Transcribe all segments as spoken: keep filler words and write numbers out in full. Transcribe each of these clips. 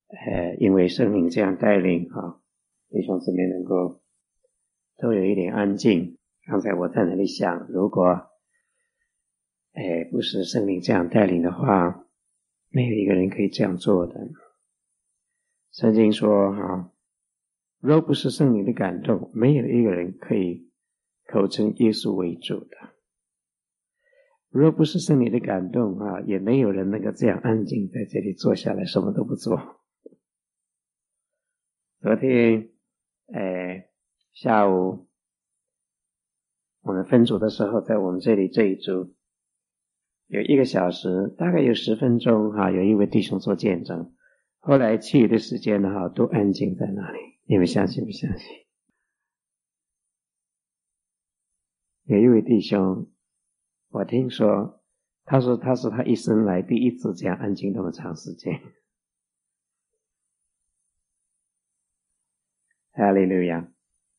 呃，因为圣灵这样带领啊，弟兄姊妹能够都有一点安静。刚才我在那里想，如果哎，不是圣灵这样带领的话，没有一个人可以这样做的。圣经说哈，若不是圣灵的感动，没有一个人可以口称耶稣为主的。若不是圣灵的感动啊，也没有人能够这样安静在这里坐下来什么都不做。昨天哎，下午我们分组的时候，在我们这里这一组有一个小时，大概有十分钟哈，有一位弟兄做见证。后来其余的时间呢，哈，都安静在那里。你们相信不相信？有一位弟兄，我听说，他说他是他一生来第一次这样安静那么长时间。哈利路亚！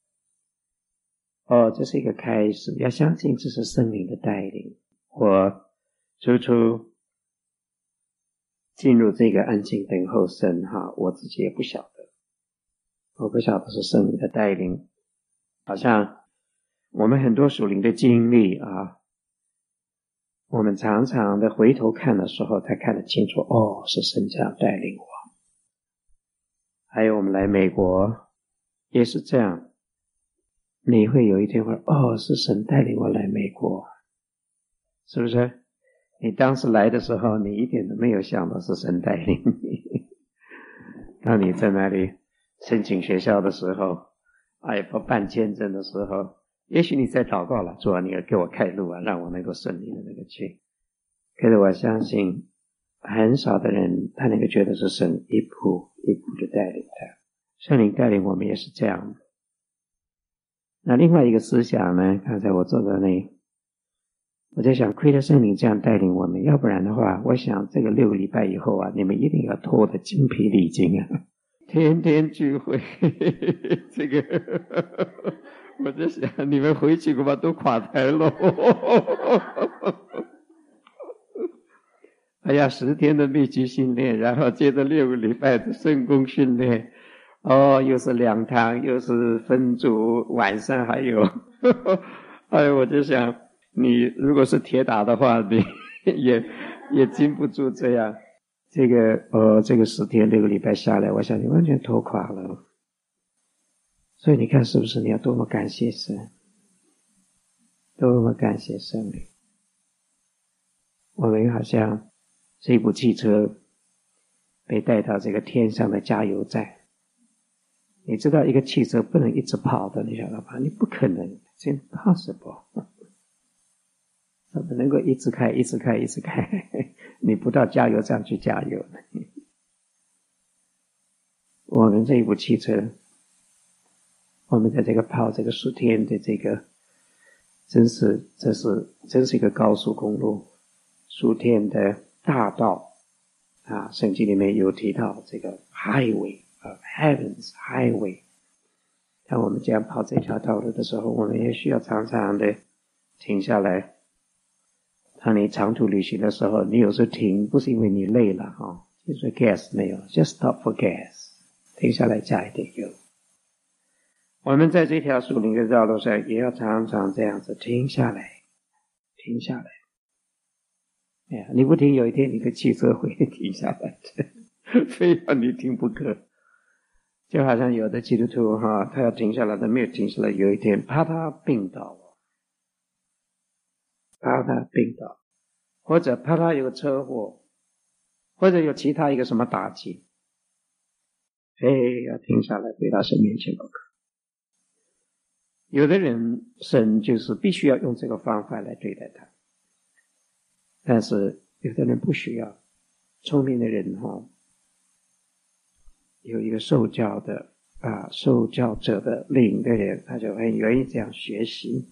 哦，这是一个开始，要相信这是圣灵的带领。我初初进入这个安静等候神哈，我自己也不晓得，我不晓得是圣灵的带领。好像我们很多属灵的经历啊，我们常常的回头看的时候才看得清楚，哦，是神这样带领我。还有我们来美国也是这样，你会有一天会哦，是神带领我来美国，是不是？你当时来的时候，你一点都没有想到是神带领你。当你在那里申请学校的时候，哎，不办签证的时候，也许你在祷告了，主啊，你要给我开路啊，让我能够顺利的那个去。可是我相信，很少的人他能够觉得是神一步一步的带领他。圣灵带领我们也是这样。那另外一个思想呢，刚才我做的那。我在想，亏得圣灵这样带领我们，要不然的话，我想这个六个礼拜以后啊，你们一定要脱得精疲力尽啊，天天聚会，这个我在想，你们回去恐怕都垮台了。哎呀，十天的密集训练，然后接着六个礼拜的圣工训练，哦，又是两堂，又是分组，晚上还有，哎，我就想。你如果是铁打的话，你也也经不住这样。这个呃，这个十天六个礼拜下来，我想你完全拖垮了。所以你看，是不是你要多么感谢神，多么感谢圣灵。我们好像这部汽车被带到这个天上的加油站。你知道，一个汽车不能一直跑的，你晓得吧？你不可能，it's impossible。怎么能够一直开一直开一直开？你不到加油站去加油了。我们这一部汽车，我们在这个跑这个十天的这个，真是这是真是一个高速公路，十天的大道啊！圣经里面有提到这个 highway of heavens highway。当我们这样跑这条道路的时候，我们也需要常常的停下来。当你长途旅行的时候，你有时候停不是因为你累了哈，就是 gas 没有 ，just stop for gas， 停下来加一点油。我们在这条属灵的道路上也要常常这样子停下来，停下来。哎呀，你不停，有一天你的汽车会停下来的，非要你停不可。就好像有的基督徒哈，他要停下来，他没有停下来，有一天怕他病倒。怕他病倒，或者怕他有车祸，或者有其他一个什么打击，非要停下来回到神面前不可。有的人神就是必须要用这个方法来对待他，但是有的人不需要。聪明的人哈，有一个受教的啊，受教者的领的人，他就很愿意这样学习。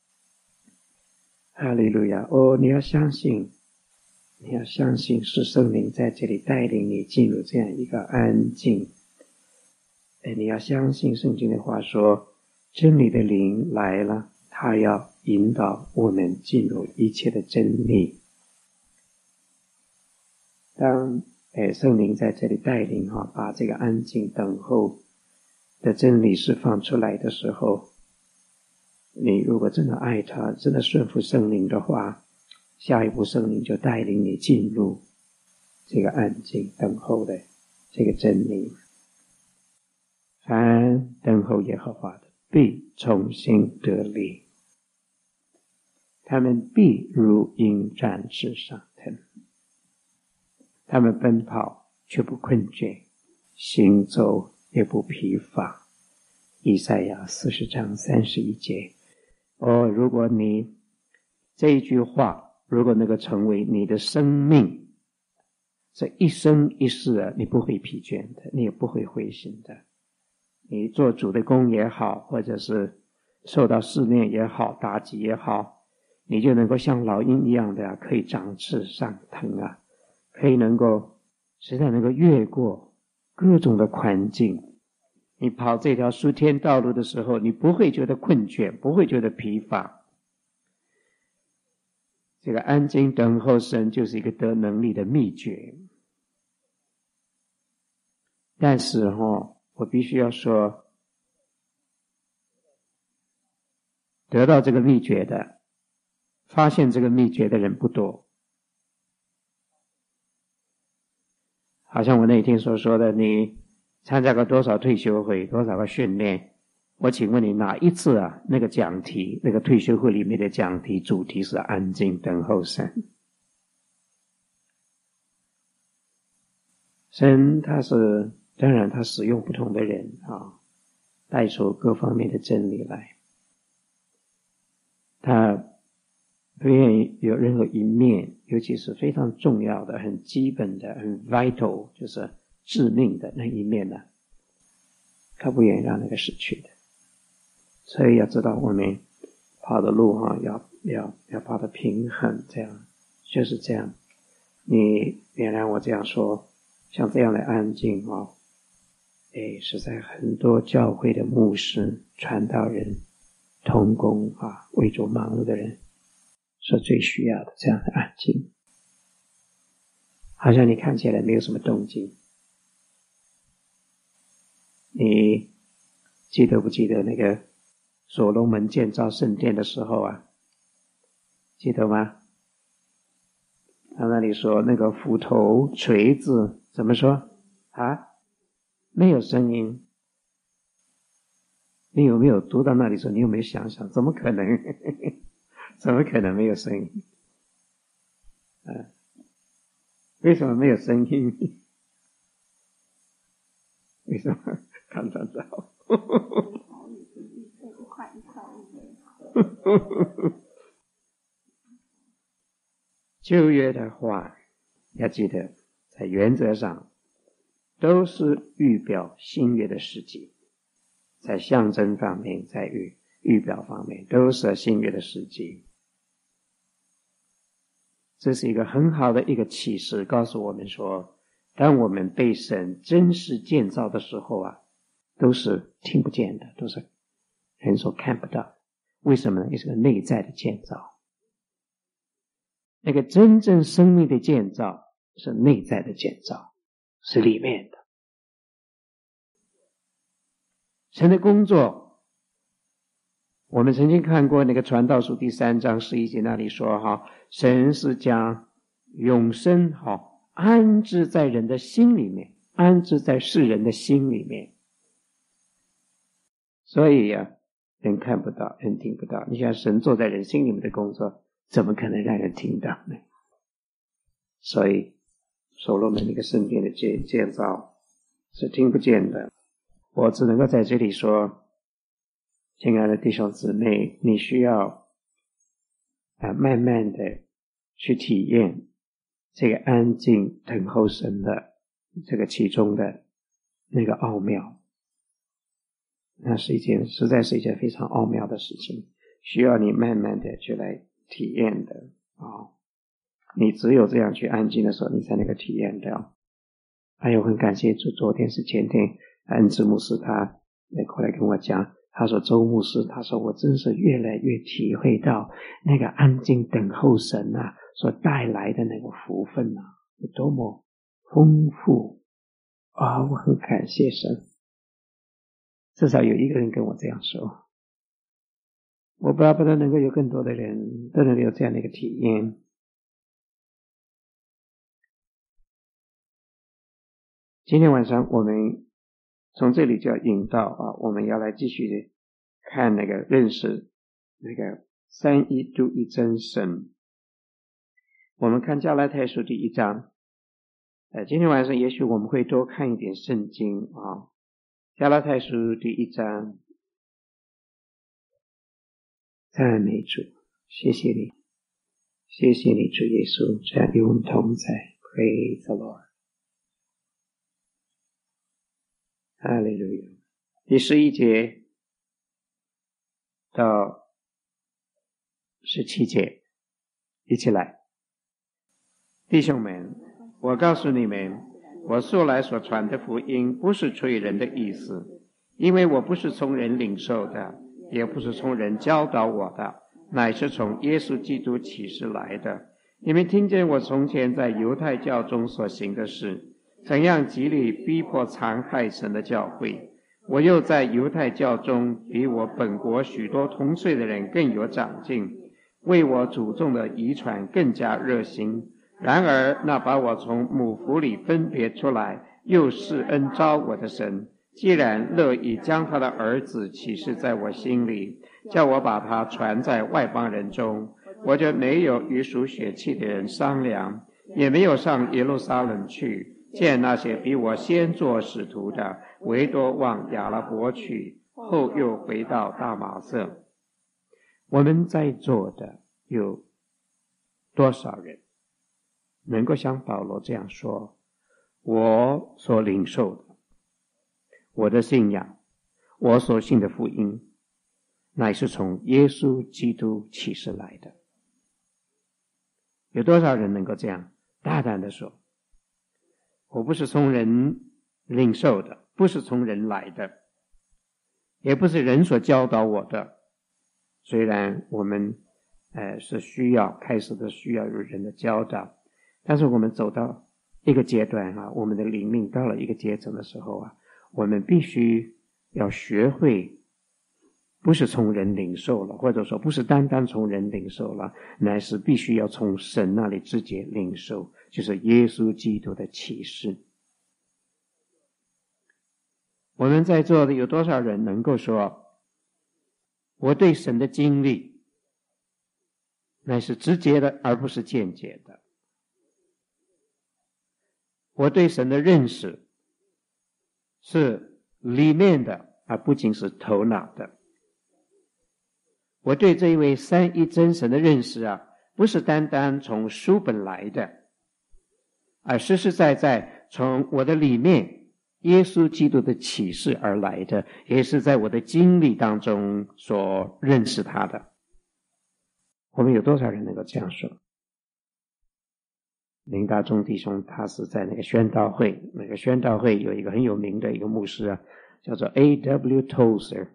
哈利路亚！哦，你要相信，你要相信是圣灵在这里带领你进入这样一个安静。哎，你要相信圣经的话说，真理的灵来了，他要引导我们进入一切的真理。当哎，圣灵在这里带领哈，把这个安静等候的真理释放出来的时候，你如果真的爱他，真的顺服圣灵的话，下一步圣灵就带领你进入这个安静等候的这个真理。凡等候耶和华的，必重新得力，他们必如鹰展翅上腾，他们奔跑却不困倦，行走也不疲乏。以赛亚四十章三十一节。哦，如果你这一句话如果能够成为你的生命，这一生一世啊，你不会疲倦的，你也不会灰心的。你做主的工也好，或者是受到试炼也好，打击也好，你就能够像老鹰一样的、啊、可以展翅上腾啊，可以能够实在能够越过各种的环境。你跑这条苏天道路的时候，你不会觉得困倦，不会觉得疲乏。这个安静等候神就是一个得能力的秘诀。但是哦，我必须要说，得到这个秘诀的，发现这个秘诀的人不多。好像我那天所说的，你参加过多少退休会，多少个训练，我请问你哪一次啊，那个讲题，那个退休会里面的讲题主题是安静等候神。神他是当然他使用不同的人啊，带出各方面的真理来，他不愿意有任何一面，尤其是非常重要的、很基本的、很 vital， 就是致命的那一面呢、啊，他不愿意让那个失去的。所以要知道我们跑的路啊，要要要跑得平衡，这样就是这样。你原谅我这样说，像这样的安静啊，哎，实在很多教会的牧师、传道人、同工啊，为主忙碌的人是最需要的这样的安静。好像你看起来没有什么动静，你记得不记得那个所罗门建造圣殿的时候啊？记得吗？他那里说那个斧头、锤子怎么说啊？没有声音。你有没有读到那里说，你有没有想想，怎么可能怎么可能没有声音、啊、为什么没有声音？为什么？看得到旧约的话要记得，在原则上都是预表新约的事迹，在象征方面，在预预表方面都是新约的事迹。这是一个很好的一个启示，告诉我们说，当我们被神真实建造的时候啊，都是听不见的，都是人所看不到。为什么呢？也是个内在的建造。那个真正生命的建造是内在的建造，是里面的。神的工作，我们曾经看过那个传道书第三章十一节那里说哈，神是将永生好安置在人的心里面，安置在世人的心里面。所以呀、啊，人看不到，人听不到。你想神坐在人心里面的工作，怎么可能让人听到呢？所以所罗门那个圣殿的建建造是听不见的。我只能够在这里说，亲爱的弟兄姊妹，你需要啊，慢慢的去体验这个安静等候神的这个其中的那个奥妙。那是一件实在是一件非常奥妙的事情，需要你慢慢的去来体验的啊、哦！你只有这样去安静的时候，你才能够体验到。还有很感谢主，昨天是前天恩赐牧师他过来跟我讲，他说周牧师，他说我真是越来越体会到那个安静等候神啊所带来的那个福分啊，有多么丰富啊！我很感谢神，至少有一个人跟我这样说。我巴不得能够有更多的人都能有这样的一个体验。今天晚上我们从这里就要引导啊，我们要来继续的看那个认识那个三一独一真神。我们看加拉太书第一章，呃，今天晚上也许我们会多看一点圣经啊。加拉太书第一章，赞美主，谢谢你，谢谢你主耶稣，这样与我们同在。Praise the Lord， 哈利路亚。第十一节到十七节，一起来。弟兄们，我告诉你们，我素来所传的福音不是出于人的意思，因为我不是从人领受的，也不是从人教导我的，乃是从耶稣基督启示来的。你们听见我从前在犹太教中所行的事，怎样极力逼迫残害神的教会。我又在犹太教中比我本国许多同岁的人更有长进，为我祖宗的遗传更加热心。然而那把我从母腹里分别出来又施恩召我的神，既然乐意将他的儿子启示在我心里，叫我把他传在外邦人中，我就没有与属血气的人商量，也没有上耶路撒冷去见那些比我先做使徒的，唯多往亚拉伯去，后又回到大马色。我们在座的有多少人能够像保罗这样说，我所领受的，我的信仰，我所信的福音，乃是从耶稣基督启示来的？有多少人能够这样大胆地说，我不是从人领受的，不是从人来的，也不是人所教导我的。虽然我们呃是需要开始的需要有人的教导，但是我们走到一个阶段啊，我们的灵命到了一个阶层的时候啊，我们必须要学会不是从人领受了，或者说不是单单从人领受了，乃是必须要从神那里直接领受，就是耶稣基督的启示。我们在座的有多少人能够说，我对神的经历乃是直接的而不是间接的，我对神的认识是里面的而不仅是头脑的，我对这一位三一真神的认识啊，不是单单从书本来的，而实实在在从我的里面耶稣基督的启示而来的，也是在我的经历当中所认识他的。我们有多少人能够这样说？林大中弟兄他是在那个宣道会，那个宣道会有一个很有名的一个牧师啊，叫做 A W Tozer，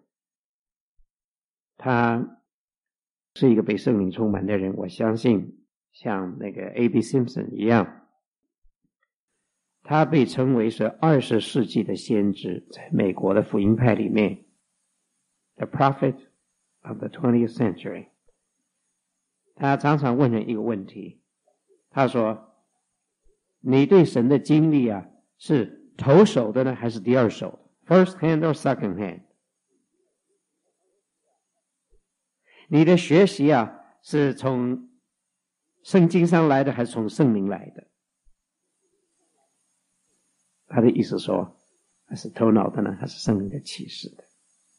他是一个被圣灵充满的人，我相信像那个 A B Simpson 一样，他被称为是二十世纪的先知，在美国的福音派里面 The Prophet of the twentieth century。 他常常问人一个问题，他说，你对神的经历啊，是头手的呢，还是第二手的 ？First hand or second hand？ 你的学习啊，是从圣经上来的，还是从圣灵来的？他的意思说，还是头脑的呢，还是圣灵的启示的？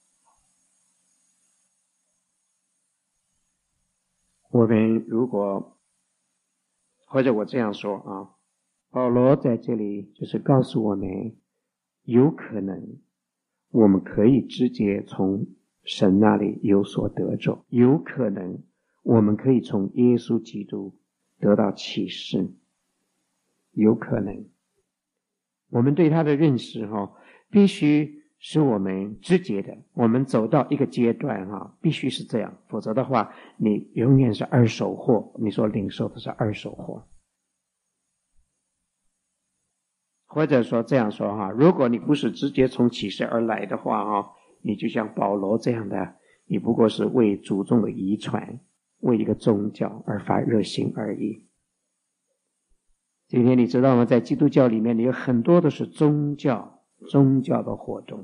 我们如果，或者我这样说啊，保罗在这里就是告诉我们，有可能我们可以直接从神那里有所得着，有可能我们可以从耶稣基督得到启示，有可能我们对他的认识哈，必须是我们直接的，我们走到一个阶段哈，必须是这样，否则的话你永远是二手货，你所领受的是二手货。 或者说这样说哈，如果你不是直接从启示而来的话哈，你就像保罗这样的，你不过是为祖宗的遗传，为一个宗教而发热心而已。今天你知道吗？在基督教里面，你有很多都是宗教宗教的活动，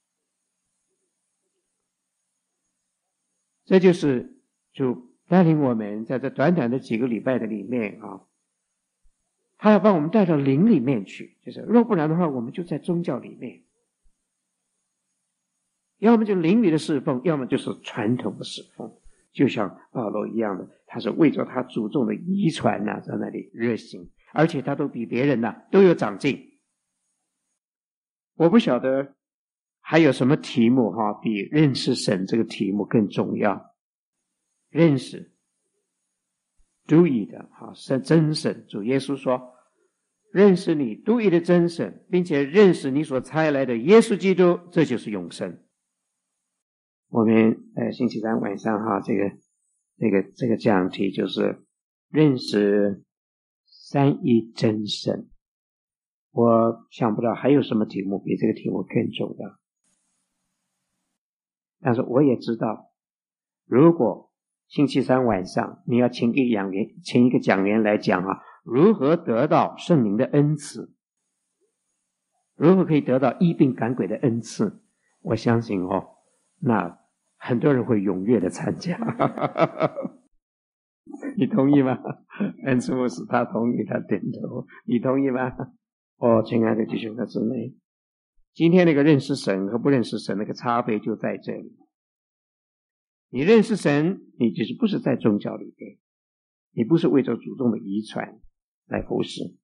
这就是就带领我们在这短短的几个礼拜的里面啊，他要把我们带到灵里面去，就是若不然的话，我们就在宗教里面，要么就灵里的侍奉，要么就是传统的侍奉，就像保罗一样的，他是为着他祖宗的遗传啊，在那里热心，而且他都比别人啊都有长进。我不晓得还有什么题目哈，比认识神这个题目更重要。认识独一的哈是真神，主耶稣说，认识你独一的真神，并且认识你所差来的耶稣基督，这就是永生。我们呃星期三晚上哈，这个这个这个讲题就是认识三一真神。我想不到还有什么题目比这个题目更重要。但是我也知道，如果星期三晚上你要请一个讲员，请一个讲员来讲啊，如何得到圣灵的恩赐，如何可以得到医病赶鬼的恩赐，我相信哦，那很多人会踊跃的参加。你同意吗？恩赐牧师他同意，他点头。你同意吗？哦，亲爱的弟兄和姊妹，今天那个认识神和不认识神那个差别就在这里。你认识神，你就是不是在宗教里面，你不是为着祖宗的遗传来服侍。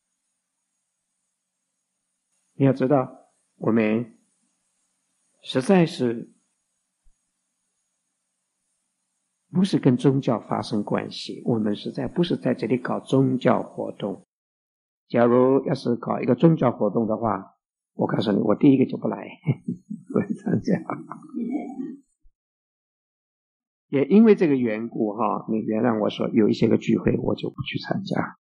你要知道，我们实在是不是跟宗教发生关系，我们实在不是在这里搞宗教活动。假如要是搞一个宗教活动的话，我告诉你，我第一个就不来，不会参加。也因为这个缘故哈，你原谅我说，有一些个聚会我就不去参加。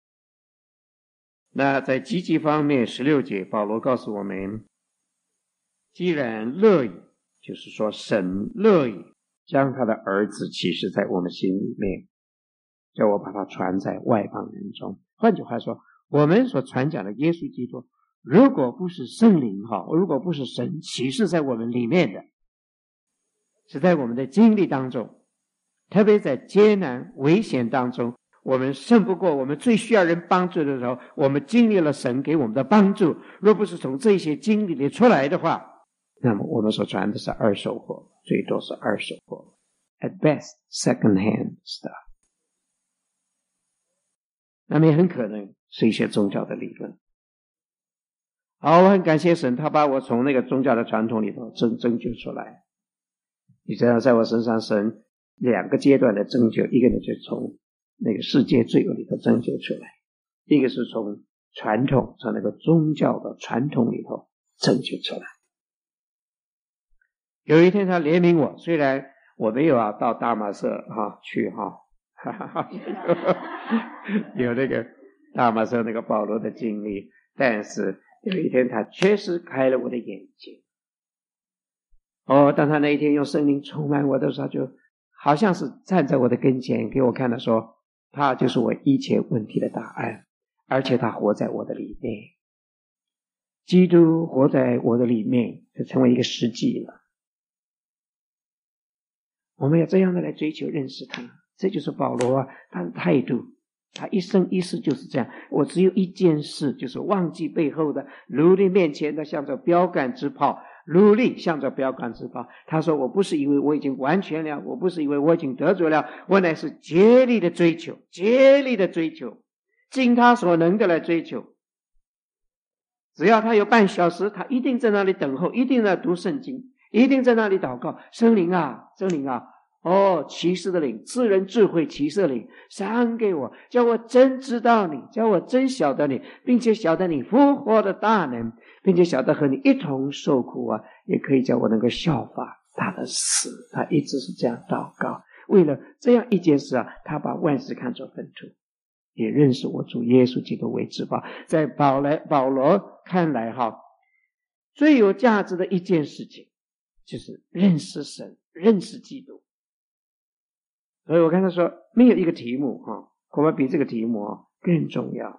那在积极方面，十六节保罗告诉我们，既然乐意，就是说神乐意将他的儿子启示在我们心里面，叫我把它传在外邦人中。换句话说，我们所传讲的耶稣基督，如果不是圣灵哈，如果不是神启示在我们里面的，是在我们的经历当中，特别在艰难危险当中，我们胜不过，我们最需要人帮助的时候，我们经历了神给我们的帮助。若不是从这些经历里出来的话，那么我们所传的是二手货，最多是二手货 ，at best second hand stuff。那么也很可能是一些宗教的理论。好，我很感谢神，他把我从那个宗教的传统里头拯拯救出来。你知道，在我身上神两个阶段的拯救，一个呢就是从那个世界罪恶里头拯救出来，一个是从传统，从那个宗教的传统里头拯救出来。有一天他怜悯我，虽然我没有啊到大马色哈去哈，哈哈哈，有那个大马色那个保罗的经历，但是有一天他确实开了我的眼睛。哦，当他那一天用圣灵充满我的时候，就好像是站在我的跟前给我看的说，他就是我一切问题的答案，而且他活在我的里面，基督活在我的里面，就成为一个实际了。我们要这样的来追求认识他，这就是保罗啊，他的态度，他一生一世就是这样。我只有一件事，就是忘记背后的，努力面前的，向着标杆直跑，努力向着标杆直跑。他说，我不是以为我已经完全了，我不是以为我已经得着了，我乃是竭力的追求，竭力的追求，尽他所能的来追求。只要他有半小时，他一定在那里等候，一定在读圣经，一定在那里祷告，圣灵啊，圣灵啊，哦，启示的灵，赐人智慧启示的灵，赏给我，叫我真知道你，叫我真晓得你，并且晓得你复活的大能，并且晓得和你一同受苦啊，也可以叫我能够效法他的死。他一直是这样祷告，为了这样一件事啊，他把万事看作粪土， 也认识我主耶稣基督为至宝。在保来保罗看来哈，最有价值的一件事情就是认识神，认识基督。所以我刚才说没有一个题目哈，恐怕比这个题目更重要。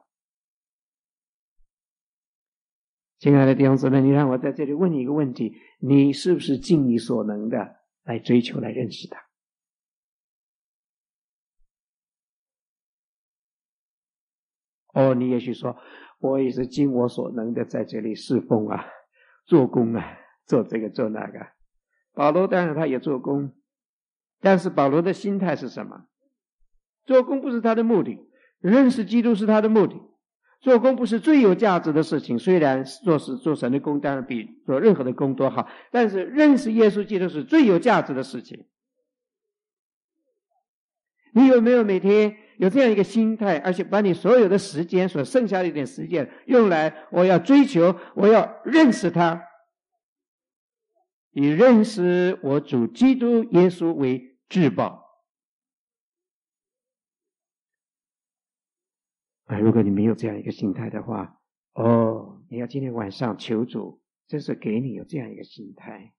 亲爱的弟兄姊妹，你让我在这里问你一个问题，你是不是尽你所能的来追求来认识他？哦，你也许说我也是尽我所能的在这里侍奉啊，做工啊，做这个做那个。保罗当然他也做工，但是保罗的心态是什么？做工不是他的目的，认识基督是他的目的。做工不是最有价值的事情，虽然做事做神的工当然比做任何的工多好，但是认识耶稣基督是最有价值的事情。你有没有每天有这样一个心态，而且把你所有的时间，所剩下的一点时间用来我要追求，我要认识他，以认识我主基督耶稣为至宝。啊，如果你没有这样一个心态的话，哦，你要今天晚上求主，真是给你有这样一个心态。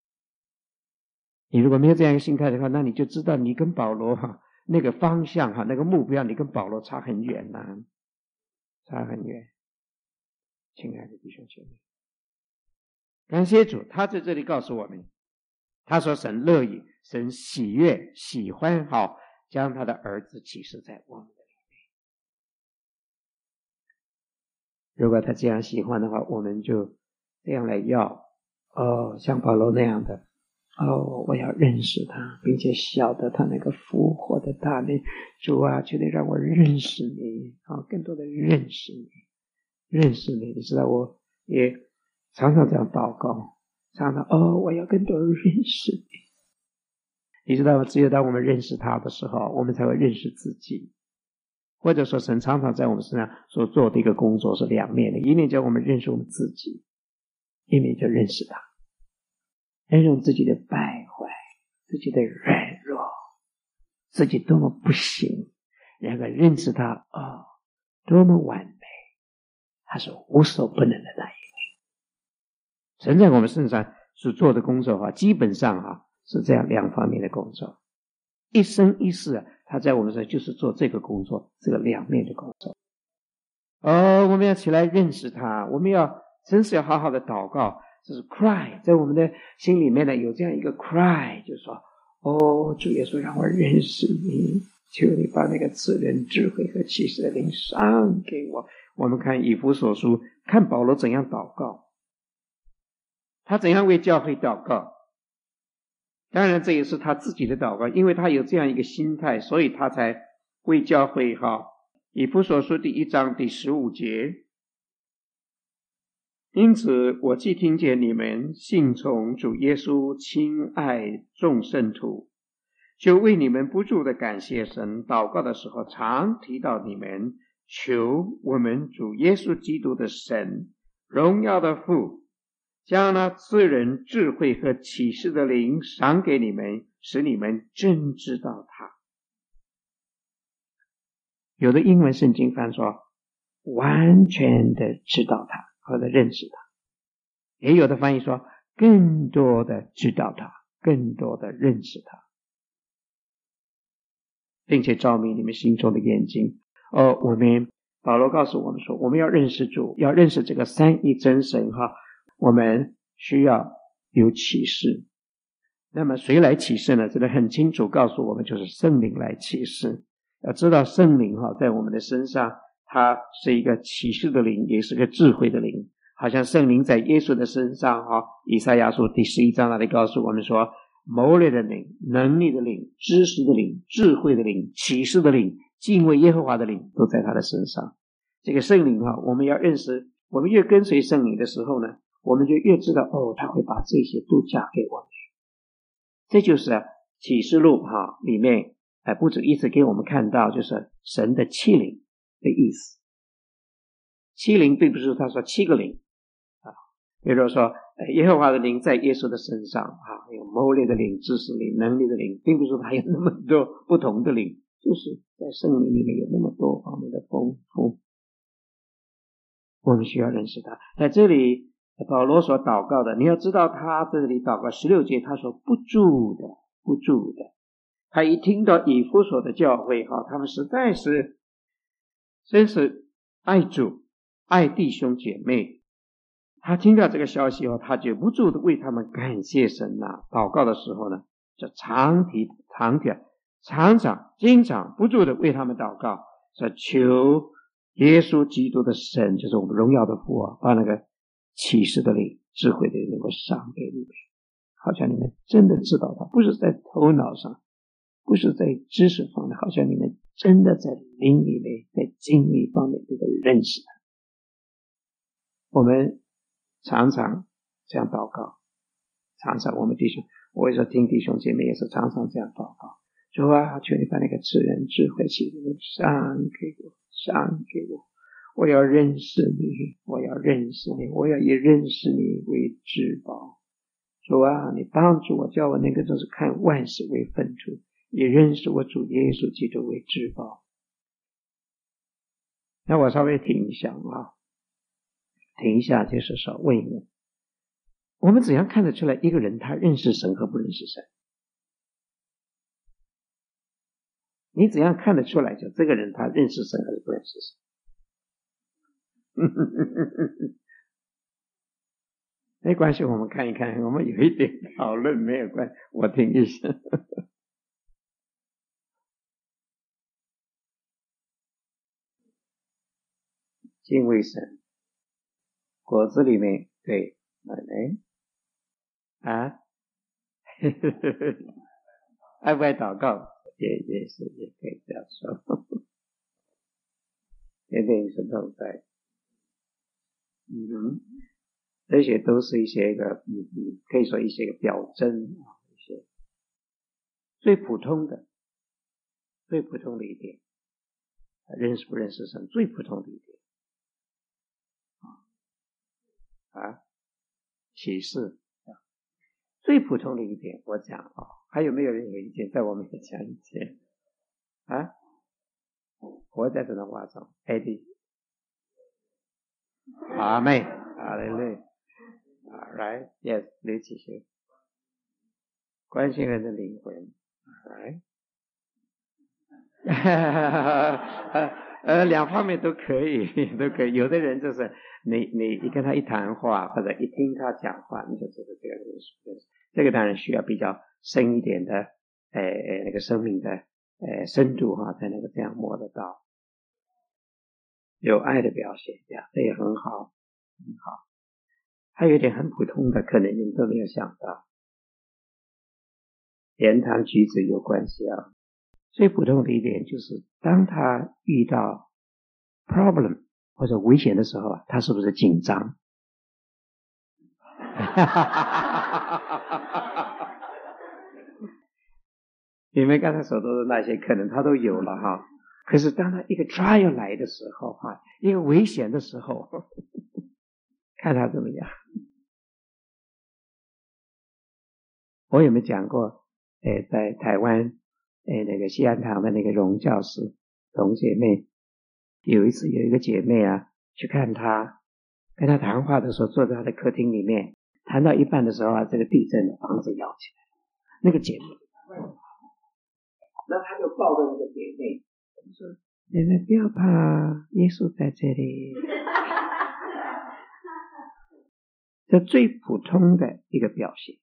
你如果没有这样一个心态的话，那你就知道你跟保罗哈那个方向哈那个目标，你跟保罗差很远呐、啊，差很远。亲爱的弟兄姐妹，感谢主，他在这里告诉我们，他说神乐意，神喜悦，喜欢好，将他的儿子启示在我们。如果他这样喜欢的话，我们就这样来要哦，像保罗那样的哦，我要认识他，并且晓得他那个复活的大能。主啊，求你让我认识你啊、哦，更多的认识你，认识你。你知道，我也常常这样祷告，常常哦，我要更多的认识你。你知道，只有当我们认识他的时候，我们才会认识自己。或者说神常常在我们身上所做的一个工作是两面的，一面叫我们认识我们自己，一面就认识他，认识我们自己的败坏，自己的软弱，自己多么不行，然后认识他哦，多么完美，他是无所不能的那一位。神在我们身上所做的工作基本上是这样两方面的工作，一生一世他在我们身上就是做这个工作，这个两面的工作。哦，我们要起来认识他，我们要真是要好好的祷告，这是 cry， 在我们的心里面呢有这样一个 cry， 就是说哦，主耶稣让我认识你，求你把那个赐人智慧和启示的灵赏给我。我们看以弗所书，看保罗怎样祷告，他怎样为教会祷告。当然这也是他自己的祷告，因为他有这样一个心态，所以他才为教会哈。以弗所书第一章第十五节，因此我既听见你们信从主耶稣，亲爱众圣徒，就为你们不住的感谢神，祷告的时候常提到你们，求我们主耶稣基督的神，荣耀的父，将那赐人智慧和启示的灵赏给你们，使你们真知道他。有的英文圣经翻说完全的知道他或者认识他，也有的翻译说更多的知道他，更多的认识他，并且照明你们心中的眼睛。哦，我们保罗告诉我们说，我们要认识主，要认识这个三一真神哈，我们需要有启示。那么谁来启示呢？这里很清楚告诉我们，就是圣灵来启示。要知道圣灵哈，在我们的身上，它是一个启示的灵，也是个智慧的灵。好像圣灵在耶稣的身上哈，以赛亚书第十一章那里告诉我们说，谋略的灵、能力的灵、知识的灵、智慧的灵、启示的灵、敬畏耶和华的灵都在他的身上。这个圣灵哈，我们要认识，我们越跟随圣灵的时候呢，我们就越知道哦，他会把这些都加给我们。这就是启示录哈里面哎，不止一直给我们看到，就是神的七灵的意思。七灵并不是他说七个灵啊，比如说耶和华的灵在耶稣的身上啊，有谋略的灵、知识灵、能力的灵，并不是他有那么多不同的灵， 就是在圣灵里面有那么多方面的丰富，我们需要认识他。在这里保罗所祷告的，你要知道他这里祷告十六节，他说不住的不住的。他一听到以弗所的教会哈，他们实在是真是爱主爱弟兄姐妹，他听到这个消息后，他就不住的为他们感谢神呐、啊。祷告的时候呢，就常提常提常常经常不住的为他们祷告，说求耶稣基督的神，就是我们荣耀的父啊，把那个启示的灵智慧的灵能够赏给你们，好像你们真的知道他，不是在头脑上，不是在知识方面，好像你们真的在灵里面，在经历方面这个认识他。我们常常这样祷告，常常我们弟兄，我也说听弟兄姐妹也是常常这样祷告，主啊，求你把那个智人智慧启示赏给我，赏给我，我要认识你，我要认识你，我要以认识你为至宝。主啊，你帮助我，叫我那个就是看万事为粪土，以认识我主耶稣基督为至宝。那我稍微停一下啊，停一下，就是说问一问，我们怎样看得出来一个人他认识神和不认识神？你怎样看得出来就这个人他认识神还是不认识神？没关系，我们看一看，我们有一点讨论没有关系，我听一下。敬畏神，果子里面对，哎啊，爱不爱祷告？也也是也可以这样说，天天与神同在。嗯哼，这些都是一些个，嗯嗯，可以说一些个表征啊，一些最普通的、最普通的一点，认识不认识神最普通的一点啊，启示啊，最普通的一点，我讲啊，还有没有人有意见？在我们讲意见啊？活在这种话中 ，A D， 阿妹，哈利路亚 ，All right， yes， 刘启学，关心人的灵魂 ，All right。呃，两方面都可以，都可以。有的人就是你，你你跟他一谈话，或者一听他讲话，你就知道这个人是认识。这个当然需要比较深一点的，呃，那个生命的呃深度哈，才能够这样摸得到。有爱的表现，这样这也很好，很好。还有一点很普通的，可能你们都没有想到，言谈举止有关系啊。最普通的一点就是，当他遇到 problem 或者危险的时候啊，他是不是紧张？你们刚才所说的那些，可能他都有了哈。可是当他一个 trial 来的时候哈，一个危险的时候，看他怎么样。我有没有讲过？呃，在台湾，呃，那个西安堂的那个荣教师、荣姐妹，有一次有一个姐妹啊，去看她，跟她谈话的时候，坐在她的客厅里面，谈到一半的时候啊，这个地震的房子摇起来，那个姐妹，那他就抱着那个姐妹，他说：“姐妹不要怕，耶稣在这里。”这最普通的一个表现。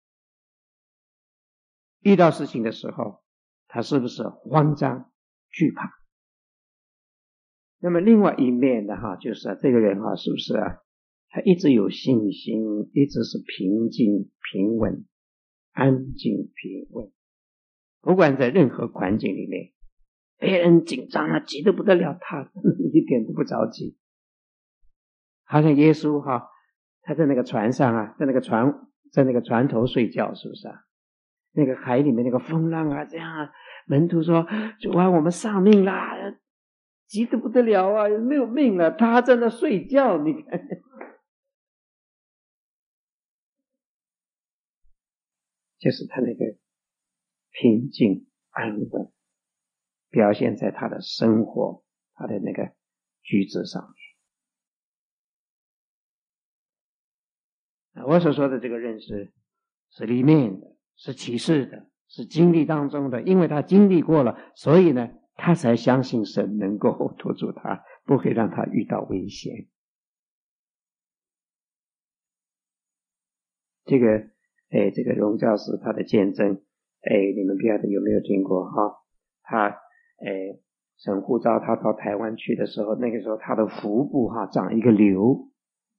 遇到事情的时候，他是不是慌张惧怕？那么另外一面的哈，就是啊，这个人哈，是不是啊？他一直有信心，一直是平静、平稳、安静、平稳。不管在任何环境里面，别人紧张啊，急得不得了，他一点都不着急。好像耶稣哈，他在那个船上啊，在那个船，在那个船头睡觉，是不是啊？那个海里面那个风浪啊，这样啊，门徒说：“主啊，我们丧命啦，急得不得了啊，没有命了。”他在那睡觉，你看，就是他那个平静安稳， 表现在他的生活，他的那个举止上面。我所说的这个认识是里面的，是启示的，是经历当中的，因为他经历过了，所以呢他才相信神能够托住他，不会让他遇到危险。这个哎，这个荣教师他的见证，哎，你们不晓得有没有听过哈？他哎，神呼召他到台湾去的时候，那个时候他的腹部哈长一个瘤，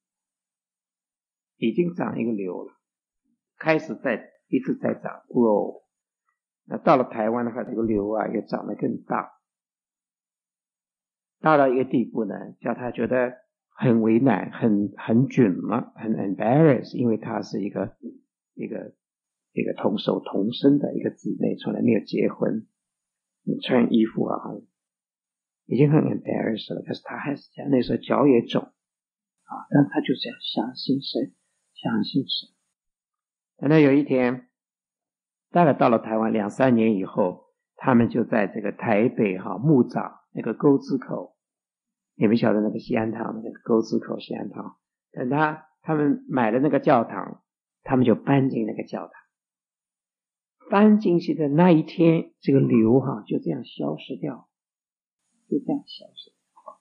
已经长一个瘤了，开始在一直在长 grow。那到了台湾的话，这个瘤啊也长得更大，大到一个地步呢，叫他觉得很为难，很很窘了，很 embarrassed， 因为他是一个一个一个同手同生的一个姊妹，从来没有结婚，穿衣服啊，已经很 embarrassed 了。可是他还是这样，那时候脚也肿啊，但他就这样相信神，相信神。等到有一天，大概到了台湾两三年以后，他们就在这个台北哈、啊、木栅那个沟子口，你们晓得那个西安堂那个沟子口西安堂，等他他们买了那个教堂，他们就搬进那个教堂。搬进去的那一天，这个瘤哈、啊、就这样消失掉，就这样消失掉。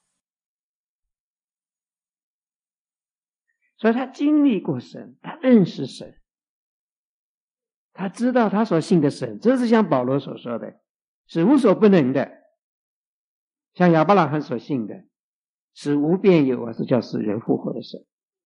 所以他经历过神，他认识神，他知道他所信的神，这是像保罗所说的，是无所不能的，像亚伯拉罕所信的，是无变有啊，是叫使人复活的神。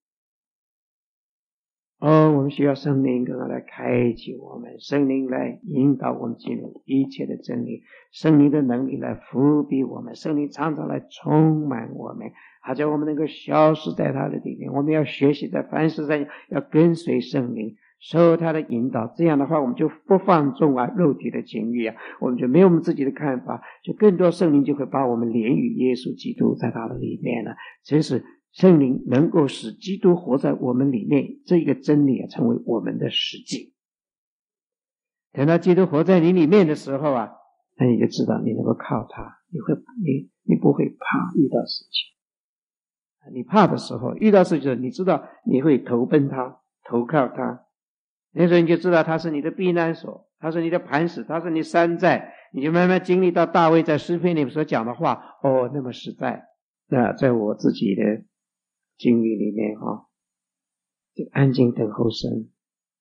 哦，我们需要圣灵更好来开启我们，圣灵来引导我们进入一切的真理，圣灵的能力来扶庇我们，圣灵常常来充满我们，好叫我们能够消失在他的里面。我们要学习在凡事上要跟随圣灵，受他的引导，这样的话我们就不放纵啊肉体的情欲啊，我们就没有我们自己的看法，就更多圣灵就会把我们连于耶稣基督在他的里面了。真是圣灵能够使基督活在我们里面，这个真理啊成为我们的实际。等到基督活在你里面的时候啊，那你就知道你能够靠他，你会你你不会怕遇到事情。你怕的时候，遇到事情你知道你会投奔他，投靠他，那时候你就知道他是你的避难所，他是你的磐石，他是你山寨，你就慢慢经历到大卫在诗篇里面所讲的话，哦，那么实在。那在我自己的经历里面哈，这个安静等候神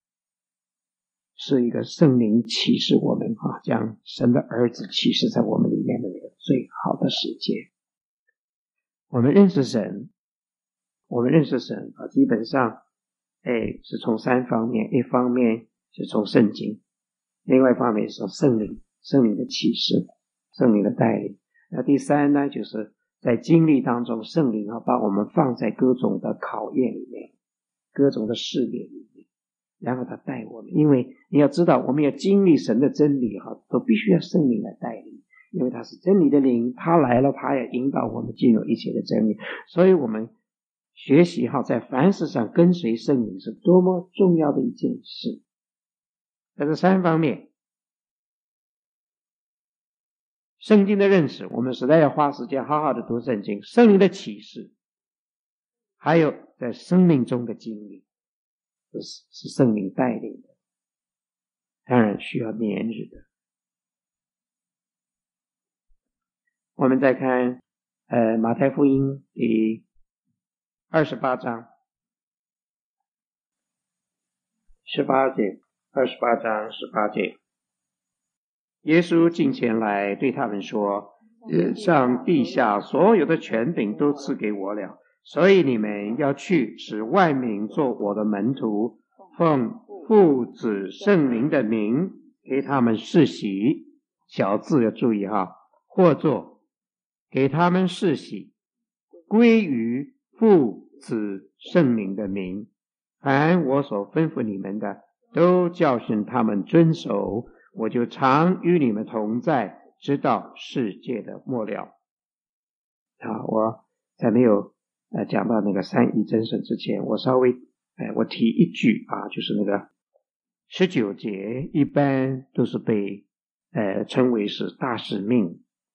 是一个圣灵启示我们哈，将神的儿子启示在我们里面的那个最好的时间。我们认识神，我们认识神啊，基本上哎是从三方面，一方面是从圣经，另外一方面是从圣灵，圣灵的启示，圣灵的带领。那第三呢，就是在经历当中，圣灵啊把我们放在各种的考验里面，各种的试炼里面，然后他带我们。因为你要知道，我们要经历神的真理哈，都必须要圣灵来带领，因为他是真理的灵，他来了，他也引导我们进入一切的真理。所以我们学习哈，在凡事上跟随圣灵是多么重要的一件事。在这三方面，圣经的认识，我们实在要花时间好好的读圣经，圣灵的启示，还有在生命中的经历，是是圣灵带领的，当然需要年日的。我们再看呃马太福音第二十八章十八节，二十八章十八节，耶稣近前来对他们说，天上地下所有的权柄都赐给我了，所以你们要去，使万民做我的门徒，奉父子圣灵的名给他们施洗。小字要注意哈，或作给他们施洗，归于父子圣灵的名，凡我所吩咐你们的，都教训他们遵守，我就常与你们同在，直到世界的末了。好，我在没有呃讲到那个三一真神之前，我稍微呃我提一句啊，就是那个十九节一般都是被呃称为是大使命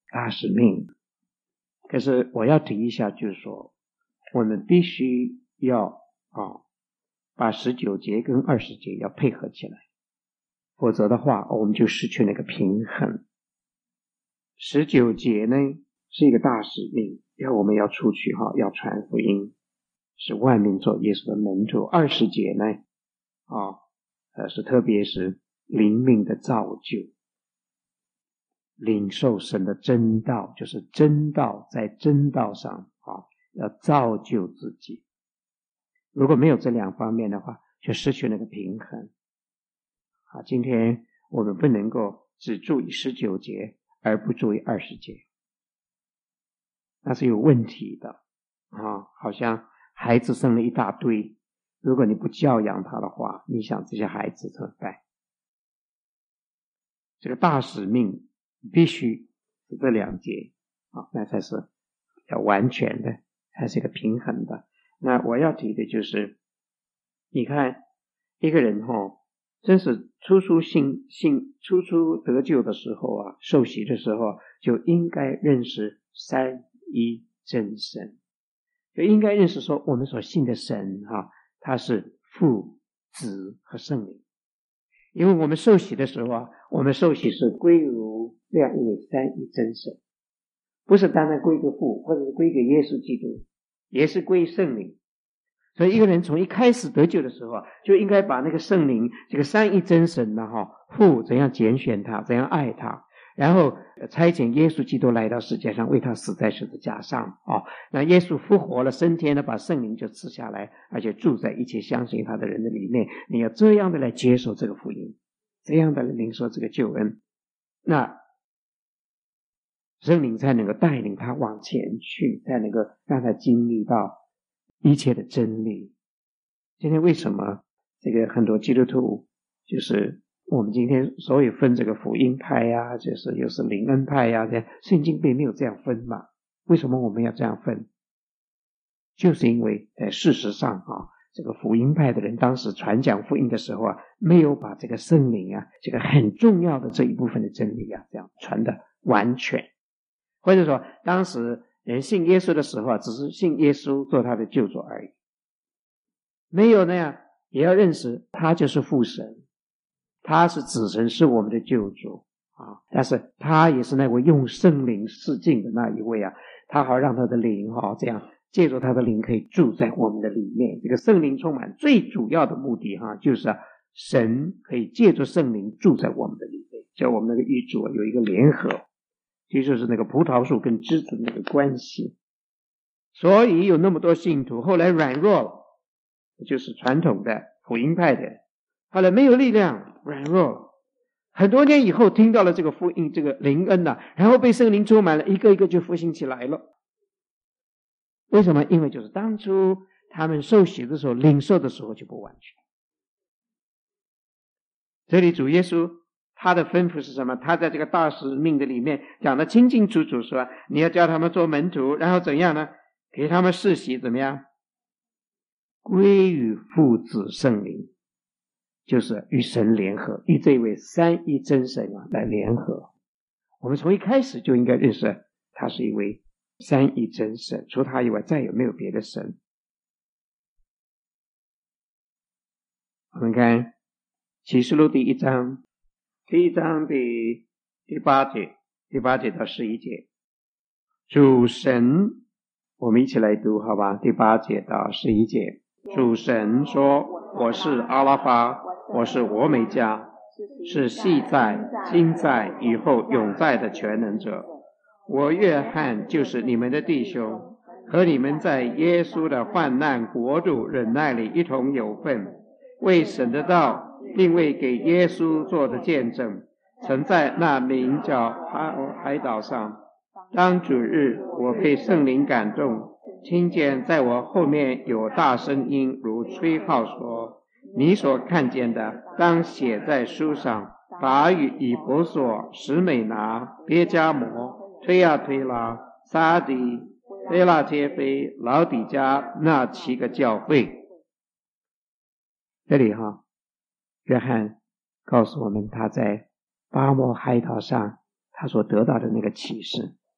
大使命。可是我要提一下，就是说我们必须要啊，把十九节跟二十节要配合起来，否则的话我们就失去那个平衡。十九节呢是一个大使命，要我们要出去哈，要传福音，使万民做耶稣的门徒。二十节呢啊，呃是特别是灵命的造就，领受神的真道，就是真道，在真道上啊，要造就自己。如果没有这两方面的话，就失去那个平衡。啊，今天我们不能够只注意十九节，而不注意二十节，那是有问题的啊！好像孩子生了一大堆，如果你不教养他的话，你想这些孩子怎么办？这个大使命必须是这两节啊，那才是要完全的，才是一个平衡的。那我要提的就是，你看一个人哦，真是初初信信初初得救的时候啊，受洗的时候就应该认识三一真神，就应该认识说我们所信的神啊，他是父、子和圣灵。因为我们受洗的时候啊，我们受洗是归入这样一位三一真神，不是单单归给父，或者是归给耶稣基督，也是归圣灵。所以一个人从一开始得救的时候啊，就应该把那个圣灵这个三一真神呢、啊、父怎样拣选他，怎样爱他，然后差遣耶稣基督来到世界上，为他死在十字架上啊。那耶稣复活了升天了，把圣灵就赐下来，而且住在一切相信他的人的里面。你要这样的来接受这个福音，这样的领受这个救恩，那圣灵才能够带领他往前去，才能够让他经历到一切的真理。今天为什么这个很多基督徒，就是我们今天所以分这个福音派呀、啊，就是又是灵恩派呀、啊，这样圣经并没有这样分嘛？为什么我们要这样分？就是因为在事实上啊，这个福音派的人当时传讲福音的时候啊，没有把这个圣灵啊，这个很重要的这一部分的真理啊，这样传的完全，或者说当时人信耶稣的时候啊，只是信耶稣做他的救主而已，没有那样也要认识他就是父神，他是子神，是我们的救主啊！但是他也是那位用圣灵示镜的那一位啊，他好让他的灵哈、啊，这样借助他的灵可以住在我们的里面。这个圣灵充满最主要的目的哈、啊，就是啊，神可以借助圣灵住在我们的里面，叫我们那个与主有一个联合，其实就是那个葡萄树跟枝子的那个关系。所以有那么多信徒后来软弱了，就是传统的福音派的，后来没有力量，软弱，很多年以后听到了这个福音，这个灵恩啊，然后被圣灵充满了，一个一个就复兴起来了。为什么？因为就是当初他们受洗的时候，领受的时候就不完全。这里主耶稣他的吩咐是什么？他在这个大使命的里面讲得清清楚楚，说你要叫他们做门徒，然后怎样呢？给他们世袭怎么样？归于父子圣灵，就是与神联合，与这位三一真神啊来联合。我们从一开始就应该认识他是一位三一真神，除他以外再有没有别的神。我们看启示录第一章，第一章第第八节，第八节到十一节，主神，我们一起来读好吧？第八节到十一节，主神说：我是阿拉法，我是俄梅加，是昔在、今在、以后永在的全能者。我约翰就是你们的弟兄，和你们在耶稣的患难国度忍耐里一同有份，为神的道，并为给耶稣做的见证，曾在那名叫海岛上。当主日，我被圣灵感动，听见在我后面有大声音如吹号说：你所看见的当写在书上，把与以弗所、史美拿、别迦摩、推亚推拉、撒底、菲拉铁菲、老底加那七个教会。这里哈，约翰告诉我们他在巴摩海岛上他所得到的那个启示，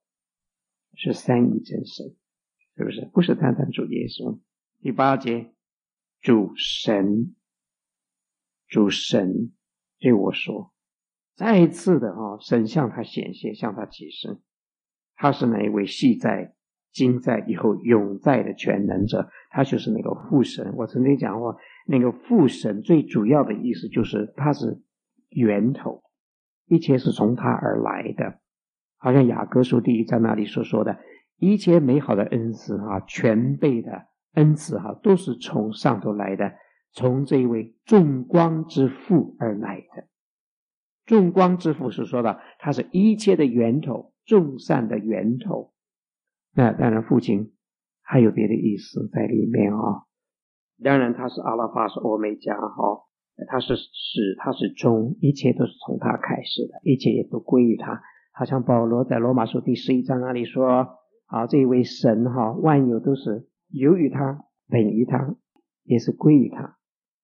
是三一真神，是不是？不是单单主耶稣。第八节，主神，主神对我说，再一次的啊，神向他显现，向他启示，他是哪一位昔在、今在、以后永在的全能者？他就是那个父神。我曾经讲过，那个父神最主要的意思就是他是源头，一切是从他而来的。好像雅各书第一章那里所说的，一切美好的恩赐啊，全备的恩赐啊，都是从上头来的，从这一位众光之父而来的。众光之父是说的，他是一切的源头，众善的源头。那当然父亲还有别的意思在里面啊。当然他是阿拉法，是欧米伽哈，他是始，他是终，一切都是从他开始的，一切也都归于他。好像保罗在罗马书第十一章那里说，啊，这一位神哈，万有都是由于他，本于他，也是归于他。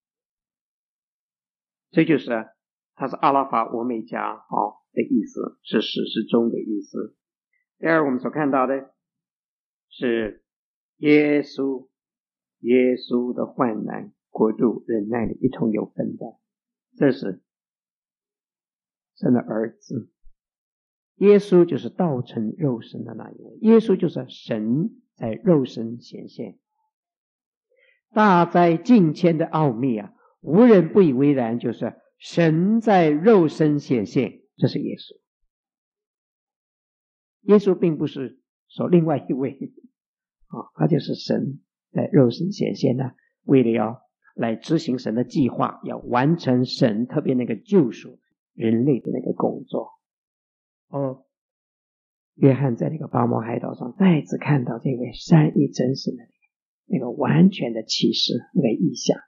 这就是他是阿拉法欧米伽哈的意思，是始是终的意思。第二，我们所看到的是耶稣，耶稣的患难、国度、忍耐的一同有分的，这是神的儿子。耶稣就是道成肉身的那一位，耶稣就是神在肉身显现。大哉近前的奥秘啊，无人不以为然，就是神在肉身显现，这是耶稣。耶稣并不是说另外一位啊，他就是神在肉身显现呢，为了要来执行神的计划，要完成神特别那个救赎人类的那个工作。哦，约翰在那个巴摩海岛上再次看到这位三一真神的那个完全的启示，那个意象。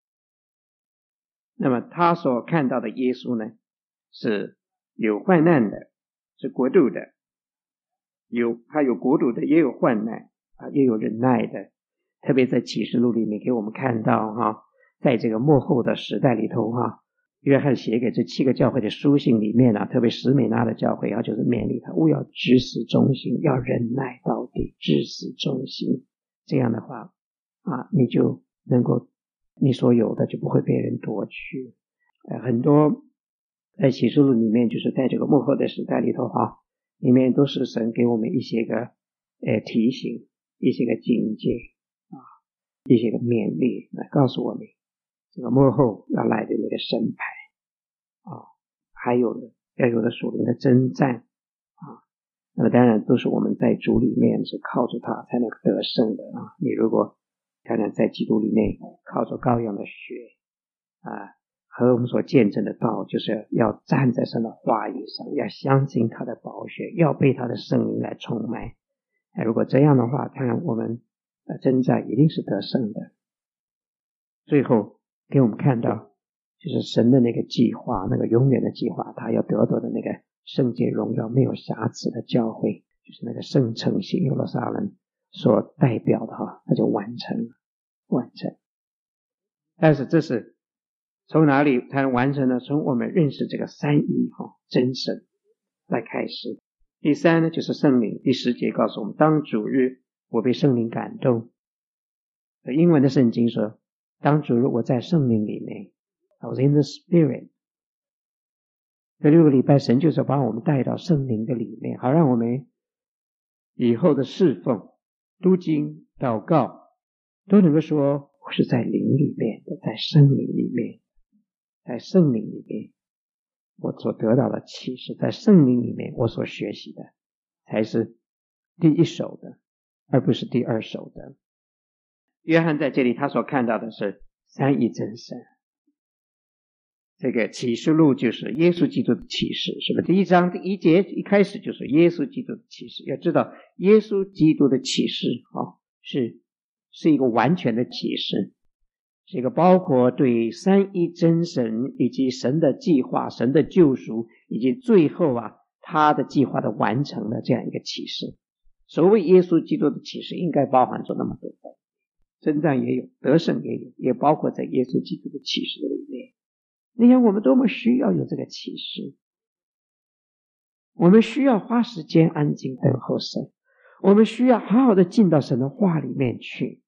那么他所看到的耶稣呢，是有患难的，是国度的，有他有国度的，也有患难啊，也有忍耐的。特别在启示录里面给我们看到哈，在这个末后的时代里头哈，约翰写给这七个教会的书信里面啊，特别史美拉的教会啊，就是勉励他务要至死忠心，要忍耐到底，至死忠心。这样的话啊，你就能够，你所有的就不会被人夺去。呃，很多在启示录里面，就是在这个末后的时代里头哈，里面都是神给我们一些个呃提醒，一些个警戒啊，一些个勉励，来告诉我们这个末后要来的那个审判啊，还有的要有的属灵的征战啊。那么当然都是我们在主里面是靠着他才能得胜的啊。你如果当然在基督里面靠着羔羊的血啊，和我们所见证的道，就是要站在神的话语上，要相信他的宝血，要被他的圣灵来充满。如果这样的话，当然我们的征战一定是得胜的。最后给我们看到就是神的那个计划，那个永远的计划，他要得到的那个圣洁荣耀没有瑕疵的教会，就是那个圣城新耶路撒冷所代表的哈，它就完成了，完成。但是这是从哪里才能完成呢？从我们认识这个三一哈真神来开始。第三呢，就是圣灵。第十节告诉我们，当主日我被圣灵感动。英文的圣经说，当主日我在圣灵里面 I was in the spirit。 这六个礼拜神就是把我们带到圣灵的里面，好让我们以后的侍奉、读经、祷告都能够说我是在灵里面的，在圣灵里面，在圣灵里面我所得到的启示，在圣灵里面我所学习的才是第一手的，而不是第二手的。约翰在这里他所看到的是三一真神。这个启示录就是耶稣基督的启示，是不是？第一章第一节一开始就是耶稣基督的启示。要知道耶稣基督的启示啊，是是一个完全的启示，是一个包括对三一真神以及神的计划、神的救赎以及最后啊他的计划的完成的这样一个启示。所谓耶稣基督的启示应该包含着那么多的，征战也有，得胜也有，也包括在耶稣基督的启示里面。你看我们多么需要有这个启示，我们需要花时间安静等候神， 我们需要好好的进到神的话里面去。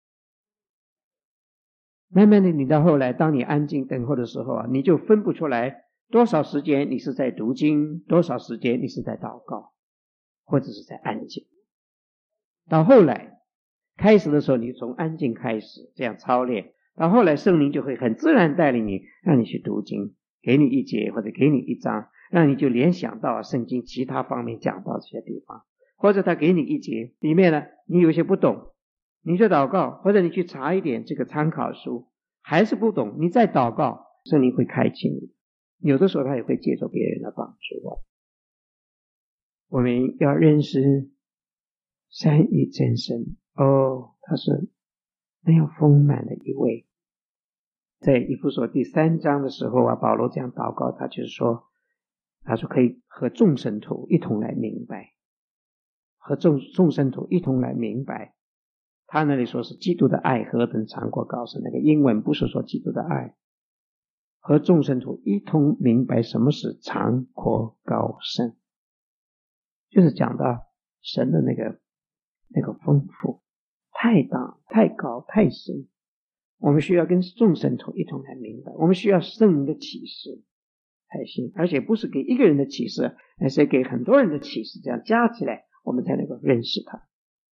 慢慢的，你到后来，当你安静等候的时候啊，你就分不出来多少时间你是在读经，多少时间你是在祷告，或者是在安静。到后来，开始的时候你从安静开始这样操练，到后来圣灵就会很自然带领你，让你去读经，给你一节或者给你一章，让你就联想到圣经其他方面讲到这些地方，或者他给你一节里面呢，你有些不懂，你就祷告，或者你去查一点这个参考书，还是不懂，你再祷告，圣灵会开启你。有的时候他也会借助别人的帮助。我们要认识三一真神，哦，他是那样丰满的一位。在以弗所第三章的时候啊，保罗这样祷告，他就是说，他说可以和众圣徒一同来明白，和众众圣徒一同来明白。他那里说是基督的爱何等长阔高深，那个英文不是说基督的爱，和众圣徒一同明白什么是长阔高深，就是讲到神的那个那个丰富，太大太高太深，我们需要跟众圣徒一同来明白，我们需要圣灵的启示才行，而且不是给一个人的启示，而是给很多人的启示，这样加起来我们才能够认识他。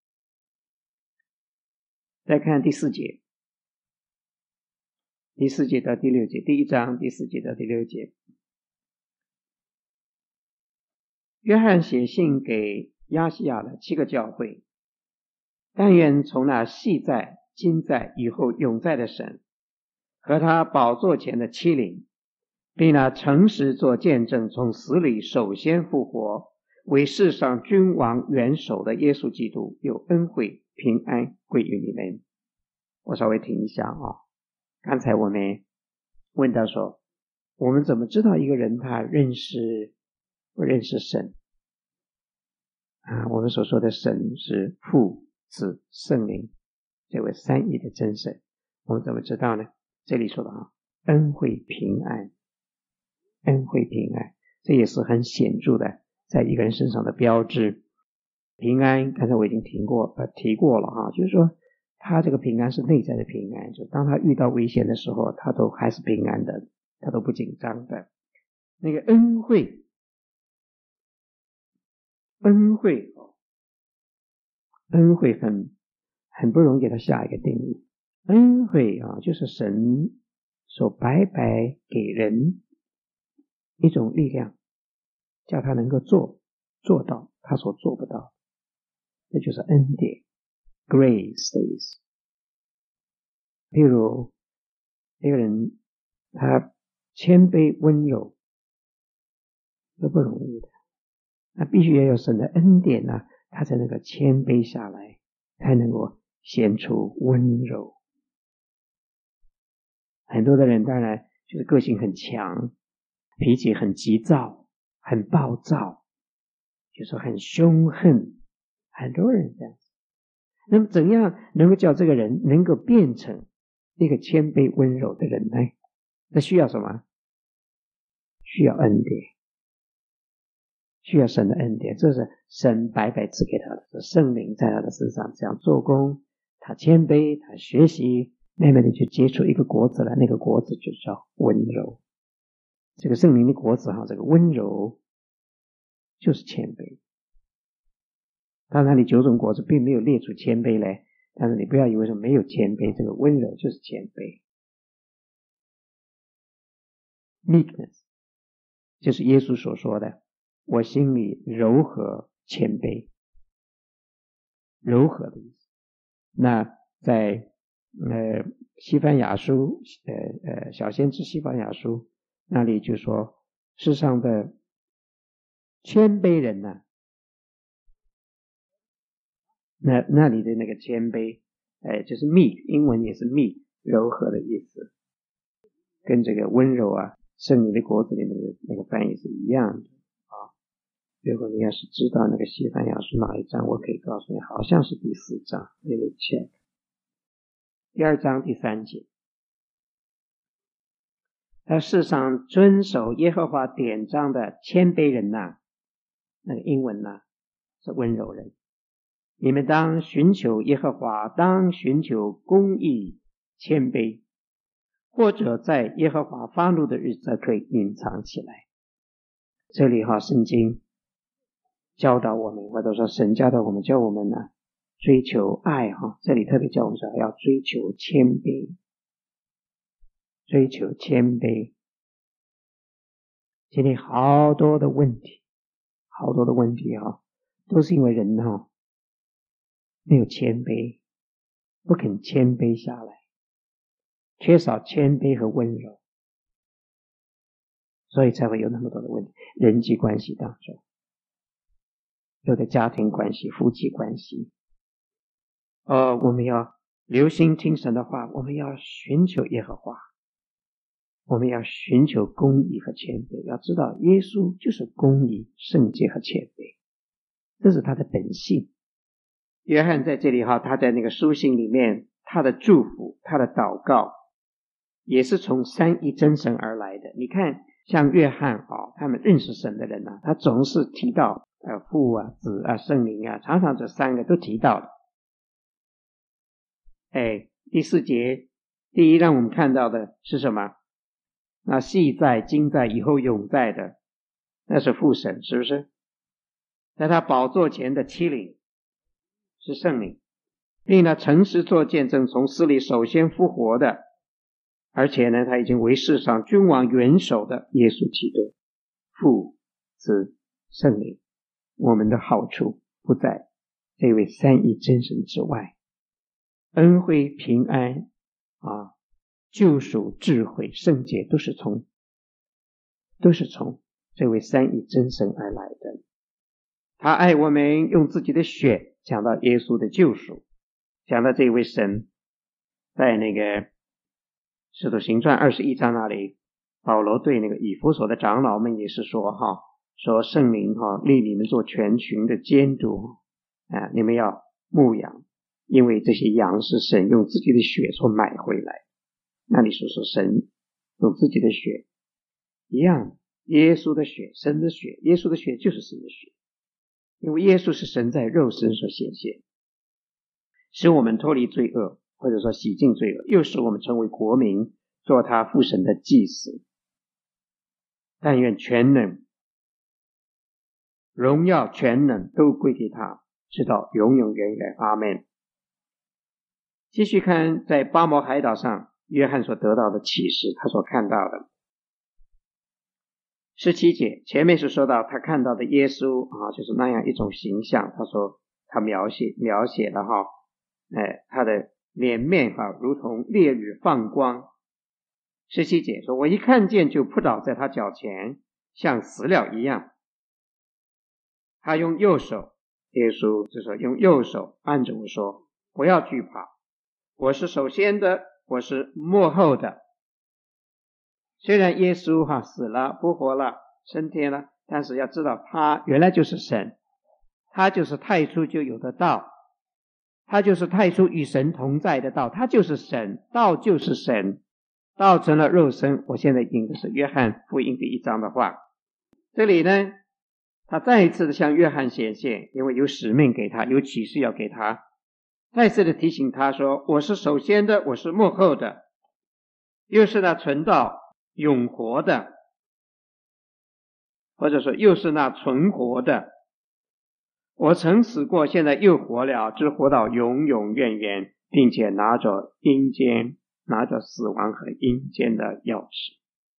再看第四节，第四节到第六节，第一章第四节到第六节。约翰写信给亚细亚的七个教会，但愿从那昔在今在以后永在的神和他宝座前的七灵，并那诚实做见证从死里首先复活为世上君王元首的耶稣基督有恩惠平安归于你们。我稍微停一下啊，刚才我们问到说，我们怎么知道一个人他认识不认识神啊？我们所说的神是父子圣灵这位三一的真神，我们怎么知道呢？这里说的啊，恩惠平安，恩惠平安，这也是很显著的在一个人身上的标志。平安刚才我已经提过呃提过了啊，就是说他这个平安是内在的平安，就当他遇到危险的时候，他都还是平安的，他都不紧张的。那个恩惠，恩惠，恩惠很很不容易给他下一个定义。恩惠啊，就是神所白白给人一种力量，叫他能够做做到他所做不到，这就是恩典 ，grace 的意思。例如一个人他谦卑温柔都不容易的，那必须要有神的恩典啊，他才能够谦卑下来，才能够显出温柔。很多的人当然就是个性很强，脾气很急躁，很暴躁，就是很凶狠，很多人这样子。那么怎样能够叫这个人能够变成一个谦卑温柔的人呢？那需要什么？需要恩典，需要神的恩典，这是神白白赐给他的，是圣灵在他的身上这样做工，他谦卑，他学习，慢慢的就结出一个果子来，那个果子就叫温柔。这个圣灵的果子哈，这个温柔就是谦卑。当然你九种果子并没有列出谦卑来，但是你不要以为说没有谦卑，这个温柔就是谦卑。meekness 就是耶稣所说的，我心里柔和谦卑，柔和的意思。那在呃西番雅书呃呃小先知西番雅书那里就说，世上的谦卑人呢、啊，那那里的那个谦卑，哎，就是 meek， 英文也是 meek， 柔和的意思，跟这个温柔啊，圣灵的果子里面的那个翻译是一样的啊。如果你要是知道那个西番雅书哪一章，我可以告诉你，好像是第四章，你得 check。第二章第三节，在世上遵守耶和华典章的谦卑人呐、啊，那个英文呐、啊、是温柔人。 你们当寻求耶和华，当寻求公义、谦卑，或者在耶和华发怒的日子可以隐藏起来。这里哈，圣经教导我们，或者说神教导我们，叫我们呢追求爱哈。这里特别叫我们说要追求谦卑，追求谦卑。今天好多的问题，好多的问题哈，都是因为人哈没有谦卑，不肯谦卑下来，缺少谦卑和温柔，所以才会有那么多的问题。人际关系当中，有的家庭关系、夫妻关系，呃，我们要留心听神的话，我们要寻求耶和华，我们要寻求公义和谦卑。要知道耶稣就是公义、圣洁和谦卑，这是他的本性。约翰在这里哈，他在那个书信里面，他的祝福、他的祷告也是从三一真神而来的。你看像约翰啊，他们认识神的人啊，他总是提到呃父啊、子啊、圣灵啊，常常这三个都提到的。哎，第四节第一让我们看到的是什么？那昔在、今在、以后永在的，那是父神，是不是？在他宝座前的七灵是圣灵，并呢诚实做见证，从死里首先复活的，而且呢他已经为世上君王元首的耶稣基督。父、子、圣灵，我们的好处不在这位三一真神之外。恩惠、平安啊，救赎、智慧、圣洁，都是从都是从这位三一真神而来的。他爱我们，用自己的血，讲到耶稣的救赎，讲到这位神，在那个使徒行传二十一章那里，保罗对那个以弗所的长老们也是说哈，说圣灵哈立你们做全群的监督啊，你们要牧养，因为这些羊是神用自己的血所买回来。那你说说神用自己的血一样，耶稣的血，神的血，耶稣的血就是神的血，因为耶稣是神在肉身所显现，使我们脱离罪恶，或者说洗净罪恶，又使我们成为国民，做他父神的祭司。但愿全能、荣耀、全能都归给他，直到永永远远。阿们。继续看在巴摩海岛上约翰所得到的启示，他所看到的十七节，前面是说到他看到的耶稣啊，就是那样一种形象。他说他描写描写了哈，哎，他的脸面哈，如同烈日放光。十七节说，我一看见就扑倒在他脚前，像死了一样。他用右手，耶稣就说用右手按着我说，不要惧怕，我是首先的，我是末后的。虽然耶稣哈死了、复活了、升天了，但是要知道他原来就是神，他就是太初就有的道，他就是太初与神同在的道，他就是神，道就是神，道成了肉身。我现在引的是约翰福音第一章的话，这里呢他再一次的向约翰显现，因为有使命给他，有启示要给他，再次的提醒他说，我是首先的，我是末后的，又是那存到永活的，或者说又是那存活的。我曾死过，现在又活了，直活到永永远远，并且拿着阴间，拿着死亡和阴间的钥匙。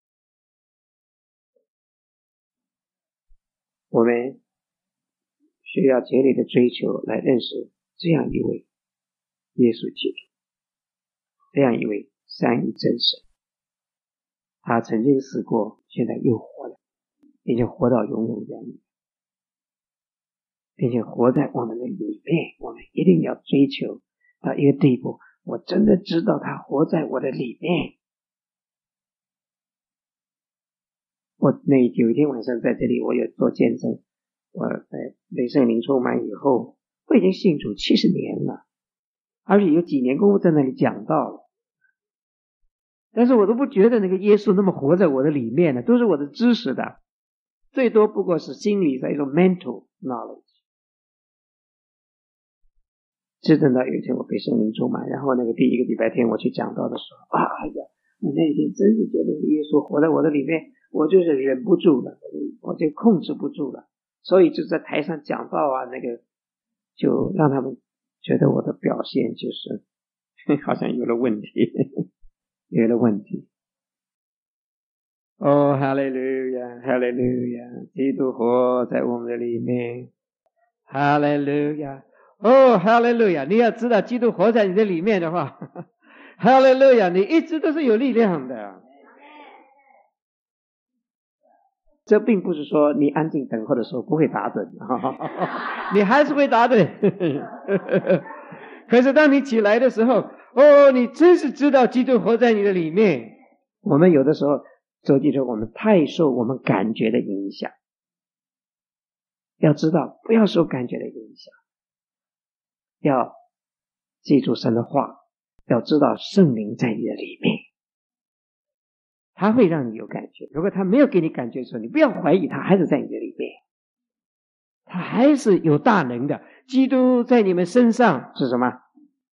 我们需要竭力的追求来认识这样一位耶稣基督，这样一位三一真神。他曾经死过，现在又活了，并且活到永永远远，并且活在我们的里面。我们一定要追求到一个地步，我真的知道他活在我的里面。我那有一天晚上在这里，我有做见证，我在被圣灵充满以后，我已经信主七十年了，而且有几年功夫在那里讲道了，但是我都不觉得那个耶稣那么活在我的里面呢，都是我的知识的，最多不过是心理的一种 mental knowledge。 直等到有一天我被圣灵充满，然后那个第一个礼拜天我去讲道的时候，哎呀，我那天真是觉得耶稣活在我的里面，我就是忍不住了，我就控制不住了，所以就在台上讲道啊，那个就让他们觉得我的表现就是好像有了问题有了问题。哦，哈利路亚，哈利路亚，基督活在我们的里面，哈利路亚，哦，哈利路亚，你要知道基督活在你的里面的话，哈利路亚，你一直都是有力量的。这并不是说你安静等候的时候不会打盹你还是会打盹可是当你起来的时候，哦，你真是知道基督活在你的里面。我们有的时候周记者我们太受我们感觉的影响，要知道不要受感觉的影响，要记住神的话，要知道圣灵在你的里面，他会让你有感觉。如果他没有给你感觉的时候，你不要怀疑，他还是在你的里面，他还是有大能的。基督在你们身上是什么？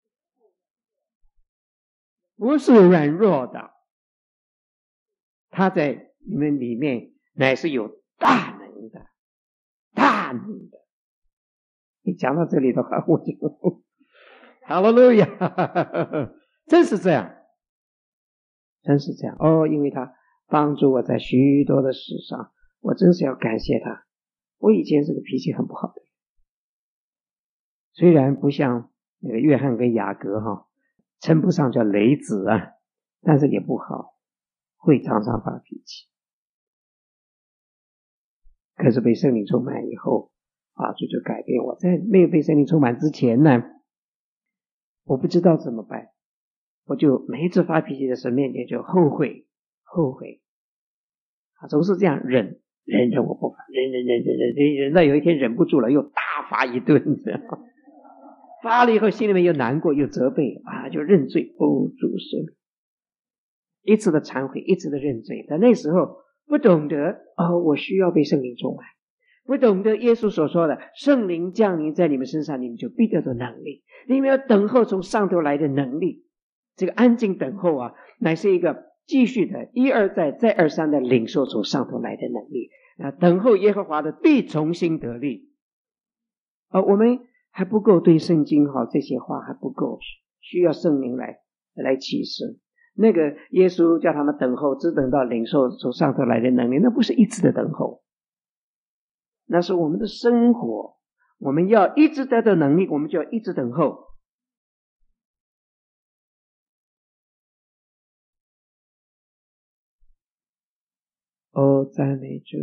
不是软弱的，他在你们里面乃是有大能的，大能的。你讲到这里的话，我就哈利路亚，真是这样，真是这样哦！因为他帮助我在许多的事上，我真是要感谢他。我以前是个脾气很不好的人，虽然不像那个约翰跟雅各哈，称不上叫雷子啊，但是也不好，会常常发脾气。可是被圣灵充满以后啊，这就改变我。在没有被圣灵充满之前呢，我不知道怎么办，我就每一次发脾气的时候面前就后悔后悔啊，总是这样忍忍忍我不发，忍忍忍忍忍忍到有一天忍不住了，又大发一顿，这样发了以后心里面又难过又责备啊，就认罪，哦，主赦，一次的忏悔，一次的认罪。但那时候不懂得哦，我需要被圣灵充满，不懂得耶稣所说的圣灵降临在你们身上，你们就必得到能力，你们要等候从上头来的能力。这个安静等候啊，乃是一个继续的一而再再而三的领受从上头来的能力啊，等候耶和华的必重新得力。而、呃、我们还不够对圣经哈这些话还不够，需要圣灵来来启示。那个耶稣叫他们等候，只等到领受从上头来的能力，那不是一直的等候，那是我们的生活。我们要一直得到能力，我们就要一直等候。哦，赞美主！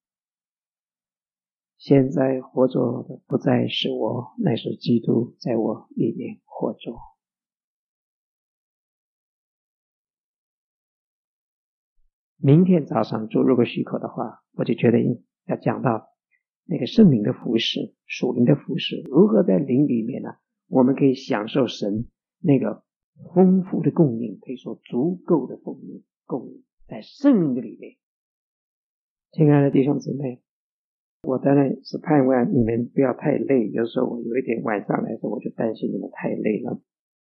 现在活着的不再是我，乃是基督在我里面活着。明天早上主如果许可的话，我就觉得要讲到那个圣灵的服事，属灵的服事，如何在灵里面呢，我们可以享受神那个丰富的供应，可以说足够的供应，供应在圣灵的里面。亲爱的弟兄姊妹，我当然是盼望你们不要太累，有时候我有一点晚上来说，我就担心你们太累了。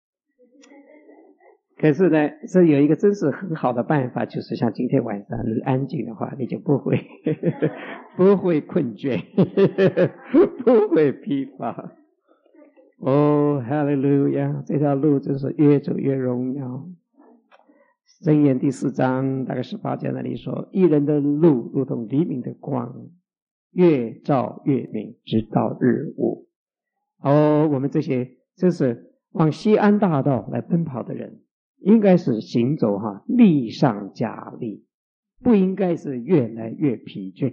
可是呢，这有一个真是很好的办法，就是像今天晚上你安静的话，你就不会不会困倦不会疲乏。哦，哈利路亚！这条路真是越走越荣耀。箴言第四章大概十八节那里说，义人的路如同黎明的光，越照越明，直到日午。哦，我们这些真是往西安大道来奔跑的人，应该是行走哈力上加力，不应该是越来越疲倦。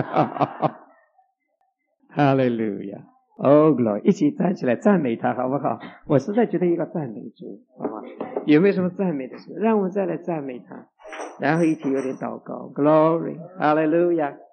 哈利路亚！哦 ，glory！ 一起站起来赞美他，好不好？我实在觉得一个赞美主，好不好？有没有什么赞美的事？让我们再来赞美他，然后一起有点祷告 ，glory！ 哈利路亚！